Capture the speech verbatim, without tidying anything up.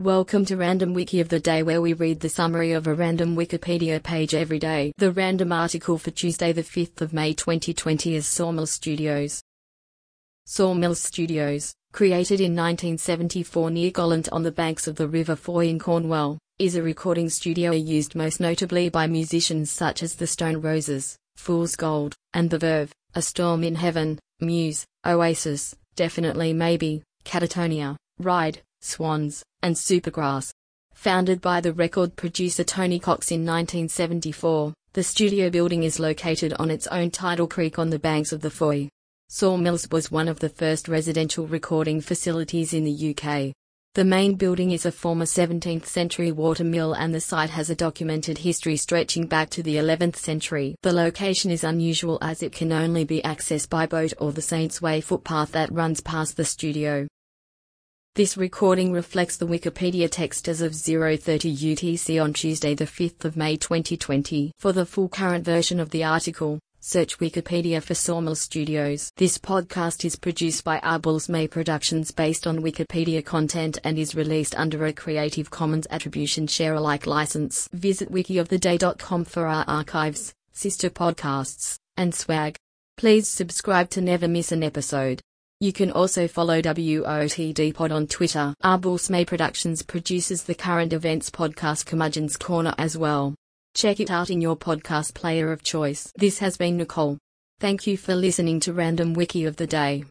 Welcome to Random Wiki of the Day, where we read the summary of a random Wikipedia page every day. The random article for Tuesday the fifth of May twenty twenty is Sawmill Studios. Sawmill Studios, created in nineteen seventy-four near Gollant on the banks of the River Foy in Cornwall, is a recording studio used most notably by musicians such as the Stone Roses, Fool's Gold, and The Verve, A Storm in Heaven, Muse, Oasis, Definitely Maybe, Catatonia, Ride, Swans, and Supergrass. Founded by the record producer Tony Cox in nineteen seventy-four, the studio building is located on its own tidal creek on the banks of the Foy. Sawmills was one of the first residential recording facilities in the U K. The main building is a former seventeenth century water mill, and the site has a documented history stretching back to the eleventh century. The location is unusual as it can only be accessed by boat or the Saints Way footpath that runs past the studio. This recording reflects the Wikipedia text as of zero thirty U T C on Tuesday the fifth of May twenty twenty. For the full current version of the article, search Wikipedia for Sawmill Studios. This podcast is produced by Arbulls May Productions based on Wikipedia content and is released under a Creative Commons Attribution Share Alike license. Visit wiki of the day dot com for our archives, sister podcasts, and swag. Please subscribe to never miss an episode. You can also follow W O T D Pod on Twitter. Arbulls May Productions produces the current events podcast Curmudgeon's Corner as well. Check it out in your podcast player of choice. This has been Nicole. Thank you for listening to Random Wiki of the Day.